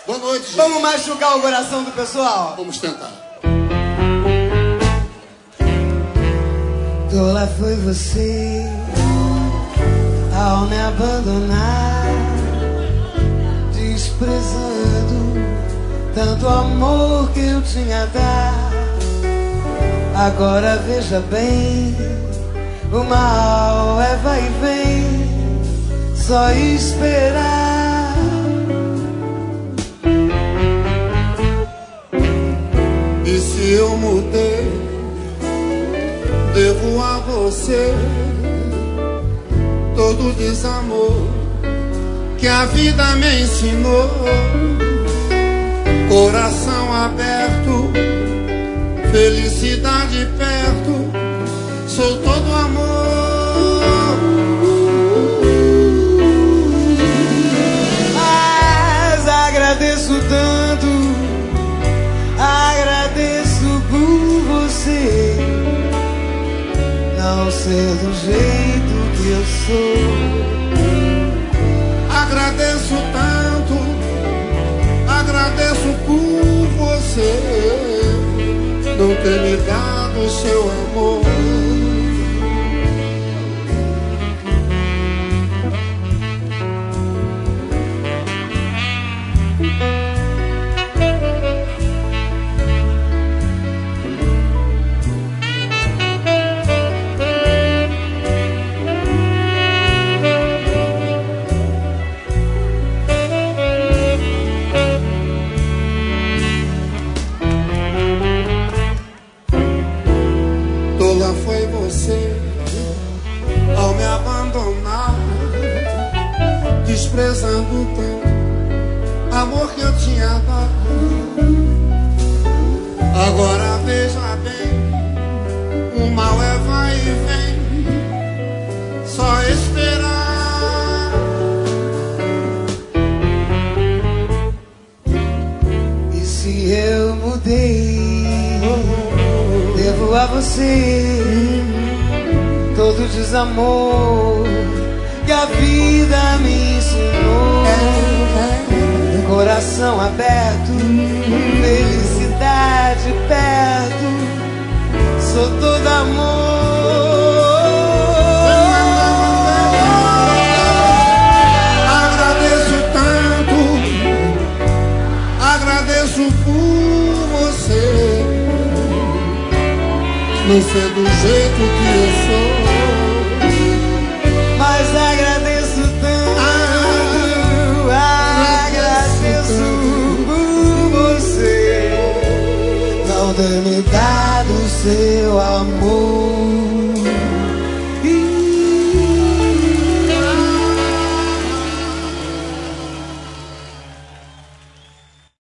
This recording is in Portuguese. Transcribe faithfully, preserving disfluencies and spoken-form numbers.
Boa noite, gente. Vamos machucar o coração do pessoal? Vamos tentar. Tola foi você ao me abandonar, desprezando tanto amor que eu tinha a dar. Agora veja bem, o mal é vai e vem, só esperar. E se eu mudei, devo a você todo o desamor que a vida me ensinou. Coração aberto, felicidade perto, sou todo amor. Mas agradeço tanto, agradeço por você não ser do jeito que eu sou. Agradeço tanto, agradeço por você não ter me dado o seu amor. Tola foi você ao me abandonar, desprezando tanto amor que eu tinha dado. Agora veja bem, o mal é vai e vem, só esperar. E se eu mudei, devo a você todo desamor que a vida me ensinou. Coração aberto, felicidade perto, sou todo amor. Agradeço tanto, agradeço por você não ser do jeito que eu sou. Mas agradeço tanto, ah, agradeço por você não ter me dado seu amor.